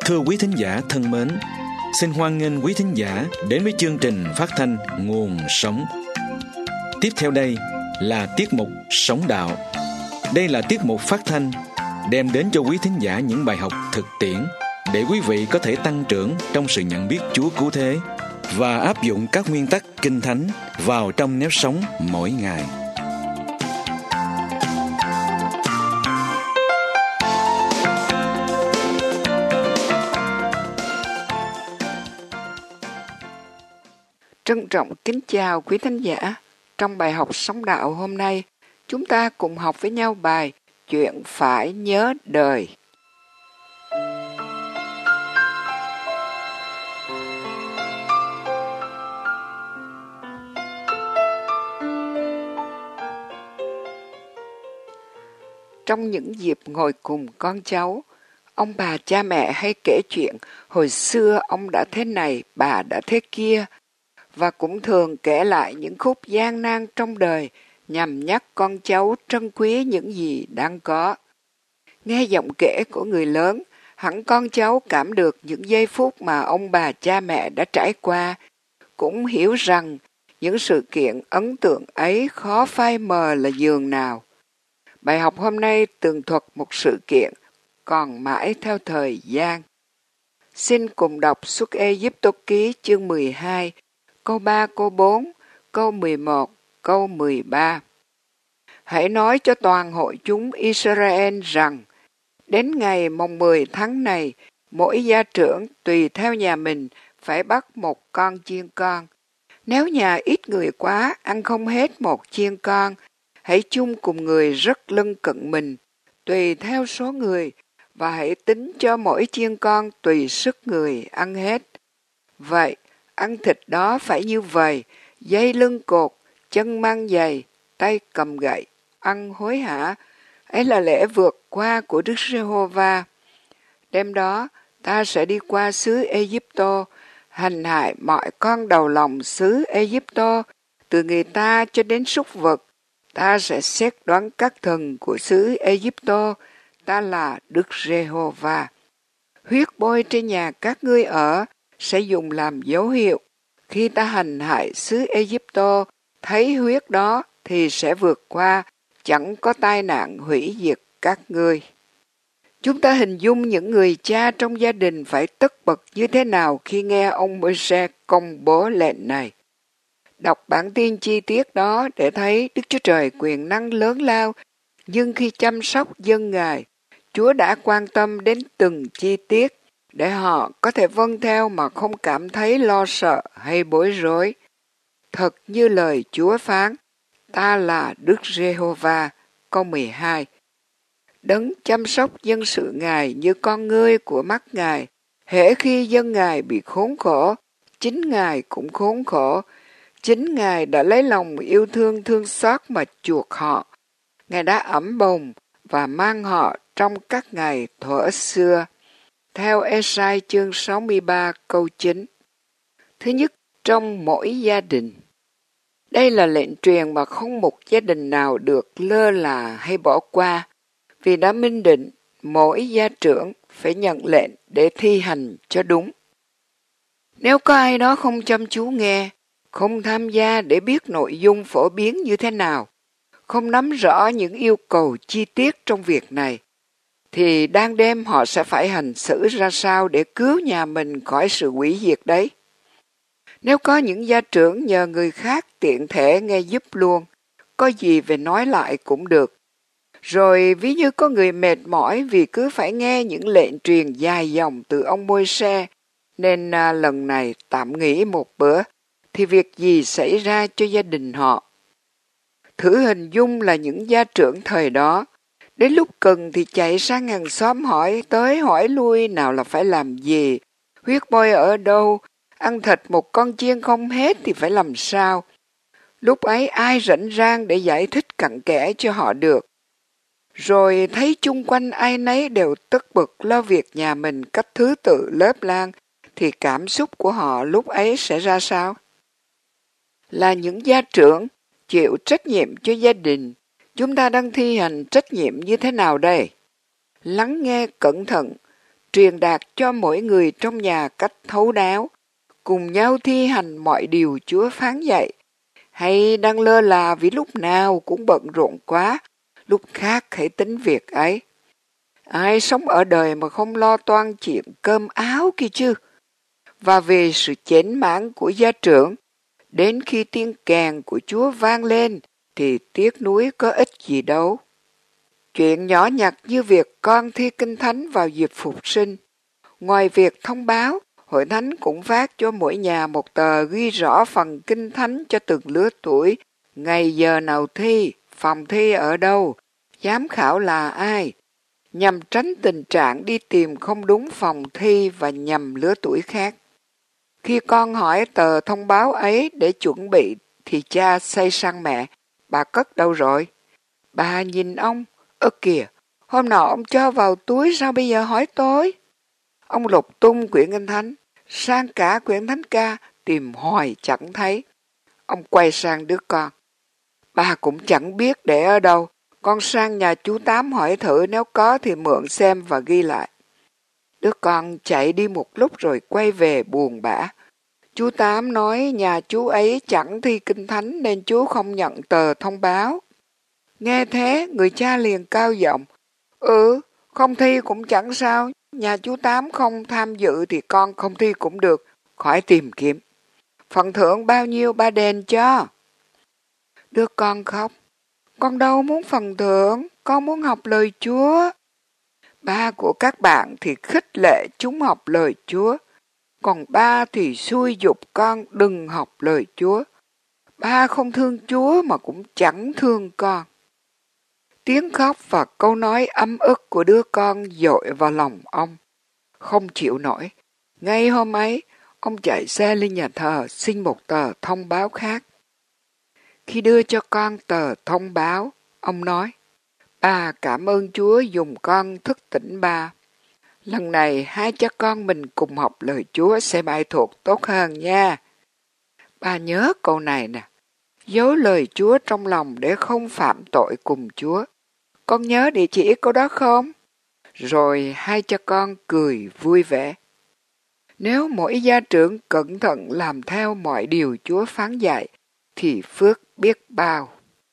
Thưa quý thính giả thân mến, xin hoan nghênh quý thính giả đến với chương trình phát thanh Nguồn Sống. Tiếp theo đây là tiết mục Sống Đạo. Đây là tiết mục phát thanh đem đến cho quý thính giả những bài học thực tiễn để quý vị có thể tăng trưởng trong sự nhận biết Chúa cứu thế và áp dụng các nguyên tắc Kinh Thánh vào trong nếp sống mỗi ngày. Trân trọng kính chào quý thính giả. Trong bài học Sống Đạo hôm nay, chúng ta cùng học với nhau bài Chuyện phải nhớ đời. Trong những dịp ngồi cùng con cháu, ông bà cha mẹ hay kể chuyện hồi xưa ông đã thế này, bà đã thế kia, và cũng thường kể lại những khúc gian nan trong đời nhằm nhắc con cháu trân quý những gì đang có. Nghe giọng kể của người lớn, hẳn con cháu cảm được những giây phút mà ông bà cha mẹ đã trải qua, cũng hiểu rằng những sự kiện ấn tượng ấy khó phai mờ là giường nào. Bài học hôm nay tường thuật một sự kiện còn mãi theo thời gian. Xin cùng đọc Xuất Ê-díp-tô ký chương 12, câu 3, câu 4, câu 11, câu 13. Hãy nói cho toàn hội chúng Israel rằng, đến ngày mồng 10 tháng này, mỗi gia trưởng tùy theo nhà mình phải bắt một con chiên con. Nếu nhà ít người quá, ăn không hết một chiên con, hãy chung cùng người rất lân cận mình, tùy theo số người, và hãy tính cho mỗi chiên con tùy sức người ăn hết. Vậy, ăn thịt đó phải như vậy, dây lưng cột, chân mang giày, tay cầm gậy, ăn hối hả. Ấy là lễ vượt qua của Đức Giê-hô-va. Đêm đó, ta sẽ đi qua xứ Ê-díp-tô, hành hại mọi con đầu lòng xứ Ê-díp-tô, từ người ta cho đến súc vật. Ta sẽ xét đoán các thần của xứ Ê-díp-tô, ta là Đức Giê-hô-va. Huyết bôi trên nhà các ngươi ở sẽ dùng làm dấu hiệu. Khi ta hành hại xứ Ê-díp-tô, thấy huyết đó thì sẽ vượt qua, chẳng có tai nạn hủy diệt các ngươi. Chúng ta hình dung những người cha trong gia đình phải tất bật như thế nào khi nghe ông Môi-se công bố lệnh này. Đọc bản tin chi tiết đó để thấy Đức Chúa Trời quyền năng lớn lao, nhưng khi chăm sóc dân Ngài, Chúa đã quan tâm đến từng chi tiết để họ có thể vâng theo mà không cảm thấy lo sợ hay bối rối. Thật như lời Chúa phán, ta là Đức Giê-hô-va, câu 12. Đấng chăm sóc dân sự Ngài như con ngươi của mắt Ngài, hễ khi dân Ngài bị khốn khổ, chính Ngài cũng khốn khổ. Chính Ngài đã lấy lòng yêu thương thương xót mà chuộc họ. Ngài đã ẵm bồng và mang họ trong các ngày thuở xưa. Theo Ê-sai chương 63 câu 9. Thứ nhất, trong mỗi gia đình. Đây là lệnh truyền mà không một gia đình nào được lơ là hay bỏ qua, vì đã minh định mỗi gia trưởng phải nhận lệnh để thi hành cho đúng. Nếu có ai đó không chăm chú nghe, không tham gia để biết nội dung phổ biến như thế nào, không nắm rõ những yêu cầu chi tiết trong việc này, thì đang đêm họ sẽ phải hành xử ra sao để cứu nhà mình khỏi sự hủy diệt đấy. Nếu có những gia trưởng nhờ người khác tiện thể nghe giúp luôn, có gì về nói lại cũng được. Rồi ví như có người mệt mỏi vì cứ phải nghe những lệnh truyền dài dòng từ ông Môi-se, nên lần này tạm nghỉ một bữa, thì việc gì xảy ra cho gia đình họ? Thử hình dung là những gia trưởng thời đó, đến lúc cần thì chạy sang hàng xóm hỏi tới hỏi lui nào là phải làm gì, huyết bôi ở đâu, ăn thịt một con chiên không hết thì phải làm sao. Lúc ấy ai rảnh rang để giải thích cặn kẽ cho họ được. Rồi thấy chung quanh ai nấy đều tất bật lo việc nhà mình cách thứ tự lớp lang, thì cảm xúc của họ lúc ấy sẽ ra sao? Là những gia trưởng chịu trách nhiệm cho gia đình, chúng ta đang thi hành trách nhiệm như thế nào đây? Lắng nghe cẩn thận truyền đạt cho mỗi người trong nhà cách thấu đáo, cùng nhau thi hành mọi điều Chúa phán dạy, hay đang lơ là vì lúc nào cũng bận rộn quá, lúc khác hãy tính việc ấy. Ai sống ở đời mà không lo toan chuyện cơm áo kia chứ? Và về sự chểnh mãn của gia trưởng, đến khi tiếng kèn của Chúa vang lên thì tiếc nuối có ích gì đâu. Chuyện nhỏ nhặt như việc con thi kinh thánh vào dịp phục sinh. Ngoài việc thông báo, Hội Thánh cũng phát cho mỗi nhà một tờ ghi rõ phần kinh thánh cho từng lứa tuổi, ngày giờ nào thi, phòng thi ở đâu, giám khảo là ai, nhằm tránh tình trạng đi tìm không đúng phòng thi và nhầm lứa tuổi khác. Khi con hỏi tờ thông báo ấy để chuẩn bị thì cha say sang mẹ, bà cất đâu rồi? Bà nhìn ông, ơ kìa, hôm nọ ông cho vào túi sao bây giờ hỏi tôi? Ông lục tung quyển kinh thánh, sang cả quyển thánh ca, tìm hoài chẳng thấy. Ông quay sang đứa con. Bà cũng chẳng biết để ở đâu, con sang nhà chú Tám hỏi thử, nếu có thì mượn xem và ghi lại. Đứa con chạy đi một lúc rồi quay về buồn bã. Chú Tám nói nhà chú ấy chẳng thi kinh thánh nên chú không nhận tờ thông báo. Nghe thế, người cha liền cao giọng. Không thi cũng chẳng sao, nhà chú Tám không tham dự thì con không thi cũng được, khỏi tìm kiếm. Phần thưởng bao nhiêu ba đền cho? Đứa con khóc. Con đâu muốn phần thưởng, con muốn học lời Chúa. Ba của các bạn thì khích lệ chúng học lời Chúa, còn ba thì xui giục con đừng học lời Chúa. Ba không thương Chúa mà cũng chẳng thương con. Tiếng khóc và câu nói ấm ức của đứa con dội vào lòng ông. Không chịu nổi, ngay hôm ấy, ông chạy xe lên nhà thờ xin một tờ thông báo khác. Khi đưa cho con tờ thông báo, ông nói, ba cảm ơn Chúa dùng con thức tỉnh ba. Lần này hai cha con mình cùng học lời Chúa sẽ bài thuộc tốt hơn nha. Ba nhớ câu này nè, giấu lời Chúa trong lòng để không phạm tội cùng Chúa. Con nhớ địa chỉ câu đó không? Rồi hai cha con cười vui vẻ. Nếu mỗi gia trưởng cẩn thận làm theo mọi điều Chúa phán dạy, thì phước biết bao.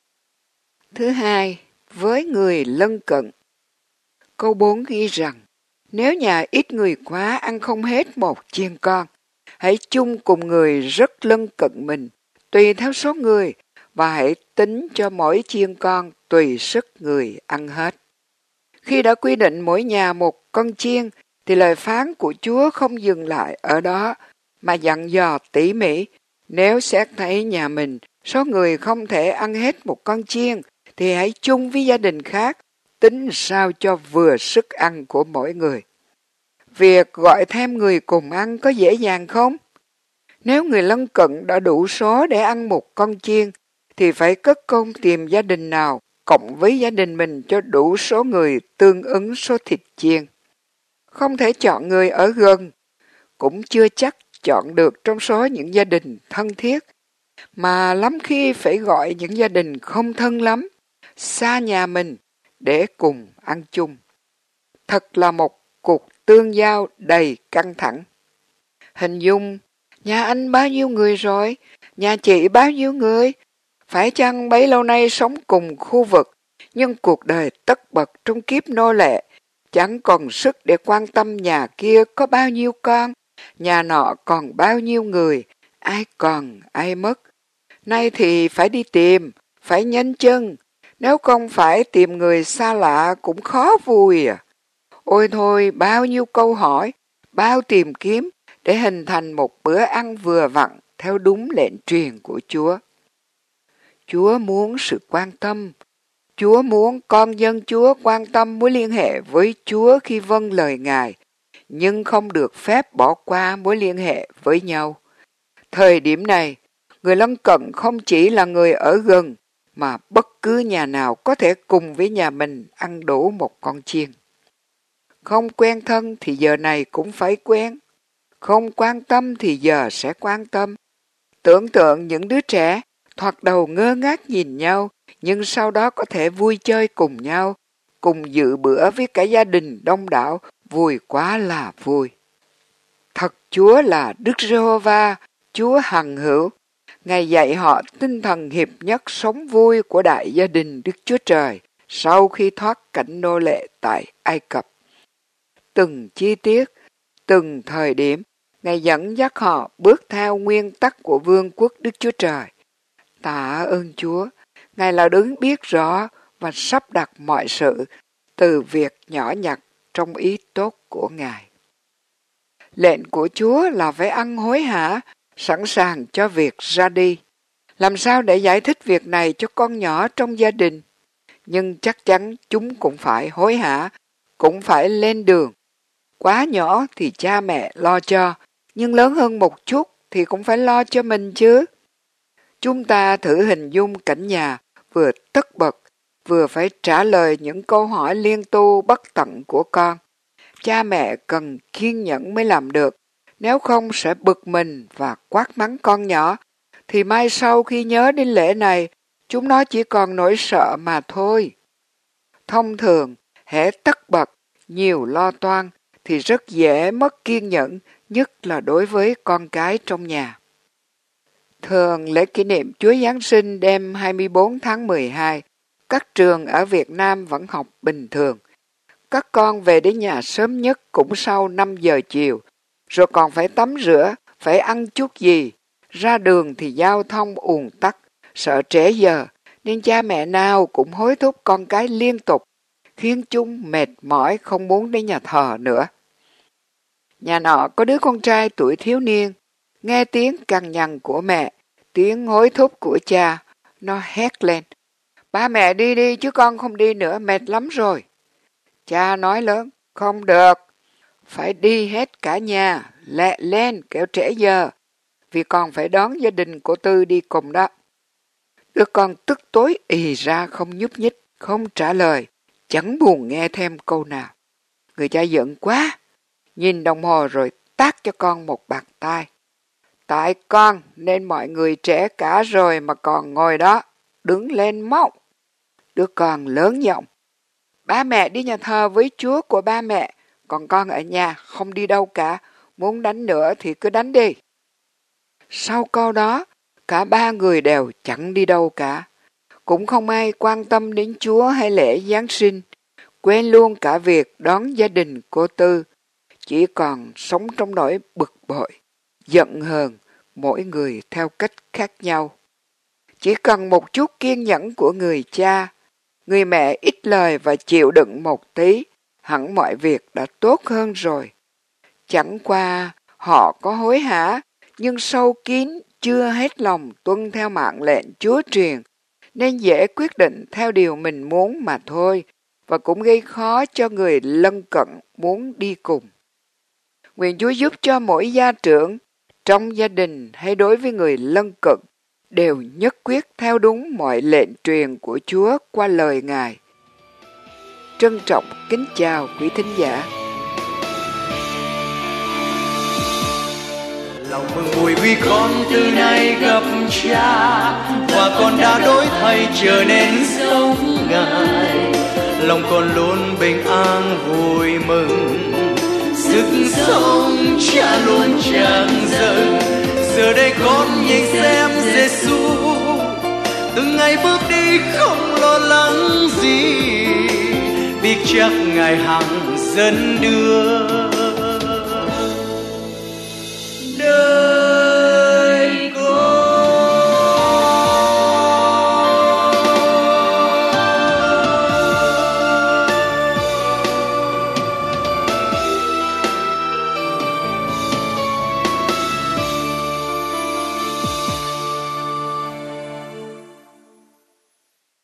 Thứ hai, với người lân cận. Câu 4 ghi rằng, nếu nhà ít người quá ăn không hết một chiên con, hãy chung cùng người rất lân cận mình, tùy theo số người, và hãy tính cho mỗi chiên con tùy sức người ăn hết. Khi đã quy định mỗi nhà một con chiên, thì lời phán của Chúa không dừng lại ở đó, mà dặn dò tỉ mỉ. Nếu xét thấy nhà mình, số người không thể ăn hết một con chiên, thì hãy chung với gia đình khác, tính sao cho vừa sức ăn của mỗi người. Việc gọi thêm người cùng ăn có dễ dàng không? Nếu người lân cận đã đủ số để ăn một con chiên, thì phải cất công tìm gia đình nào cộng với gia đình mình cho đủ số người tương ứng số thịt chiên. Không thể chọn người ở gần, cũng chưa chắc chọn được trong số những gia đình thân thiết, mà lắm khi phải gọi những gia đình không thân lắm, xa nhà mình để cùng ăn chung. Thật là một cuộc tương giao đầy căng thẳng. Hình dung, nhà anh bao nhiêu người rồi? Nhà chị bao nhiêu người? Phải chăng bấy lâu nay sống cùng khu vực, nhưng cuộc đời tất bật trong kiếp nô lệ, chẳng còn sức để quan tâm nhà kia có bao nhiêu con, nhà nọ còn bao nhiêu người, ai còn ai mất. Nay thì phải đi tìm, phải nhanh chân, nếu không phải tìm người xa lạ cũng khó vui à. Ôi thôi, bao nhiêu câu hỏi, bao tìm kiếm để hình thành một bữa ăn vừa vặn theo đúng lệnh truyền của Chúa. Chúa muốn sự quan tâm. Chúa muốn con dân Chúa quan tâm mối liên hệ với Chúa khi vâng lời Ngài, nhưng không được phép bỏ qua mối liên hệ với nhau. Thời điểm này, người lân cận không chỉ là người ở gần, mà bất cứ nhà nào có thể cùng với nhà mình ăn đủ một con chiên. Không quen thân thì giờ này cũng phải quen. Không quan tâm thì giờ sẽ quan tâm. Tưởng tượng những đứa trẻ thoạt đầu ngơ ngác nhìn nhau, nhưng sau đó có thể vui chơi cùng nhau, cùng dự bữa với cả gia đình đông đảo vui quá là vui. Thật Chúa là Đức Giê-hô-va, Chúa hằng hữu. Ngài dạy họ tinh thần hiệp nhất sống vui của đại gia đình Đức Chúa Trời sau khi thoát cảnh nô lệ tại Ai Cập. Từng chi tiết, từng thời điểm, Ngài dẫn dắt họ bước theo nguyên tắc của vương quốc Đức Chúa Trời. Tạ ơn Chúa, Ngài là đấng biết rõ và sắp đặt mọi sự từ việc nhỏ nhặt trong ý tốt của Ngài. Lệnh của Chúa là phải ăn hối hả, sẵn sàng cho việc ra đi. Làm sao để giải thích việc này cho con nhỏ trong gia đình? Nhưng chắc chắn chúng cũng phải hối hả, cũng phải lên đường. Quá nhỏ thì cha mẹ lo cho, nhưng lớn hơn một chút thì cũng phải lo cho mình chứ. Chúng ta thử hình dung cảnh nhà vừa tất bật, vừa phải trả lời những câu hỏi liên tu bất tận của con. Cha mẹ cần kiên nhẫn mới làm được, nếu không sẽ bực mình và quát mắng con nhỏ, thì mai sau khi nhớ đến lễ này, chúng nó chỉ còn nỗi sợ mà thôi. Thông thường, hễ tất bật, nhiều lo toan, thì rất dễ mất kiên nhẫn, nhất là đối với con cái trong nhà. Thường lễ kỷ niệm Chúa Giáng sinh đêm 24 tháng 12, các trường ở Việt Nam vẫn học bình thường. Các con về đến nhà sớm nhất cũng sau 5 giờ chiều, rồi còn phải tắm rửa, phải ăn chút gì. Ra đường thì giao thông ùn tắc, sợ trễ giờ, nên cha mẹ nào cũng hối thúc con cái liên tục, khiến chúng mệt mỏi không muốn đến nhà thờ nữa. Nhà nọ có đứa con trai tuổi thiếu niên, nghe tiếng cằn nhằn của mẹ, tiếng hối thúc của cha, nó hét lên: "Ba mẹ đi đi chứ con không đi nữa, mệt lắm rồi." Cha nói lớn: "Không được, phải đi hết cả nhà, lẹ lên kẻo trễ giờ, vì con phải đón gia đình của Tư đi cùng đó." Đứa con tức tối ì ra không nhúc nhích, không trả lời, chẳng buồn nghe thêm câu nào. Người cha giận quá, nhìn đồng hồ rồi tát cho con một bạt tai. "Tại con nên mọi người trễ cả rồi mà còn ngồi đó, đứng lên mau." Đứa con lớn giọng: "Ba mẹ đi nhà thờ với Chúa của ba mẹ, còn con ở nhà không đi đâu cả, muốn đánh nữa thì cứ đánh đi." Sau câu đó, cả ba người đều chẳng đi đâu cả. Cũng không ai quan tâm đến Chúa hay lễ Giáng sinh, quên luôn cả việc đón gia đình cô Tư, chỉ còn sống trong nỗi bực bội, giận hờn, mỗi người theo cách khác nhau. Chỉ cần một chút kiên nhẫn của người cha, người mẹ ít lời và chịu đựng một tí, hẳn mọi việc đã tốt hơn rồi. Chẳng qua họ có hối hả, nhưng sâu kín chưa hết lòng tuân theo mạng lệnh Chúa truyền, nên dễ quyết định theo điều mình muốn mà thôi, và cũng gây khó cho người lân cận muốn đi cùng. Nguyện Chúa giúp cho mỗi gia trưởng, trong gia đình hay đối với người lân cận, đều nhất quyết theo đúng mọi lệnh truyền của Chúa qua lời Ngài. Trân trọng kính chào quý thính giả. Lòng mừng vui vì con từ nay gặp Cha, và con đã đổi thay trở nên giống Ngài. Lòng con luôn bình an vui mừng, sức sống Cha luôn tràn dâng. Giờ đây con nhìn xem Giêsu, từng ngày bước đi không lo lắng gì, biết chắc Ngài hằng dẫn đưa.